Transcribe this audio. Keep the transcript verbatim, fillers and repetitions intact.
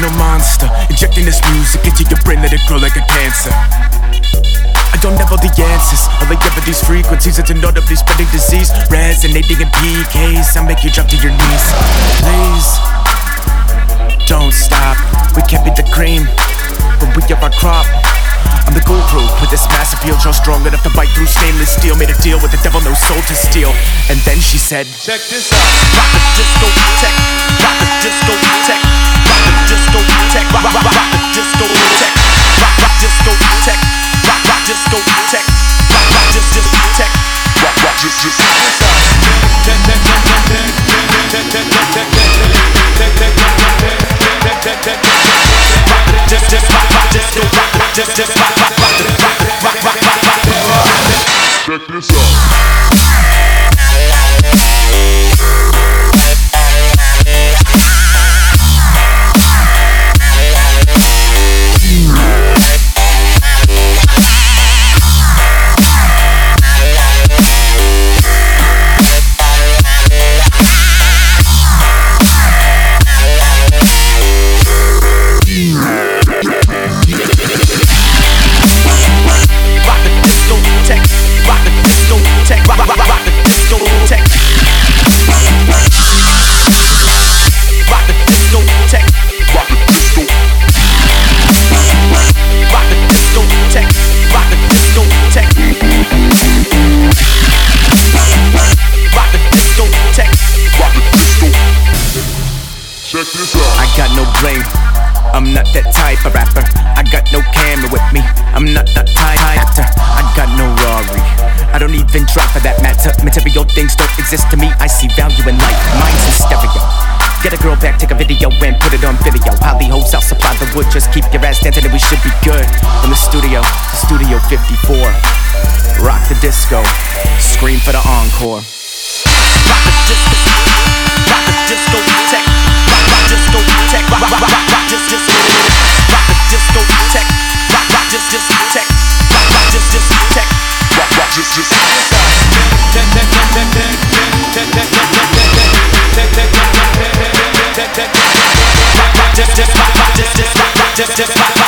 no monster. Injecting this music into your brain, let it grow like a cancer. I don't have all the answers. All I give are these frequencies that's inaudibly spreading disease, resonating in P Ks. I'll make you drop to your knees. Please, don't stop. We can't be the cream, but we are our crop. I'm the guru with this massive appeal, just strong enough to bite through stainless steel. Made a deal with the devil, no soul to steal. And then she said, check this out. Rock the disco tech, rock the disco tech, rock the disco tech, rock, rock, rock the disco tech, rock, rock disco tech, rock, rock disco tech, rock, rock dis dis tech, rock, rock dis dis this out. Just, just rock, rock, just go rock, just, just rock, rock, rock, rock, rock, rock, rock, rock, rock. Check this out. I got no blame, I'm not that type of rapper. I got no camera with me, I'm not that type of actor. I got no Rari, I don't even drive for that matter. Material things don't exist to me, I see value in life. Mine's in stereo. Get a girl back, take a video and put it on video. Poly hoes, I'll supply the wood, just keep your ass dancing and we should be good. From the studio to Studio fifty-four, rock the disco, scream for the encore. Rock the disco, rock the disco tech. Disco tech, rock, rock, rock, rock, just, just, rock the disco tech, rock, rock, just, just, tech, rock, rock, just, just, tech, rock, rock, just, just, rock, rock, just, just, rock, rock, just, just, rock, rock, just, just, rock,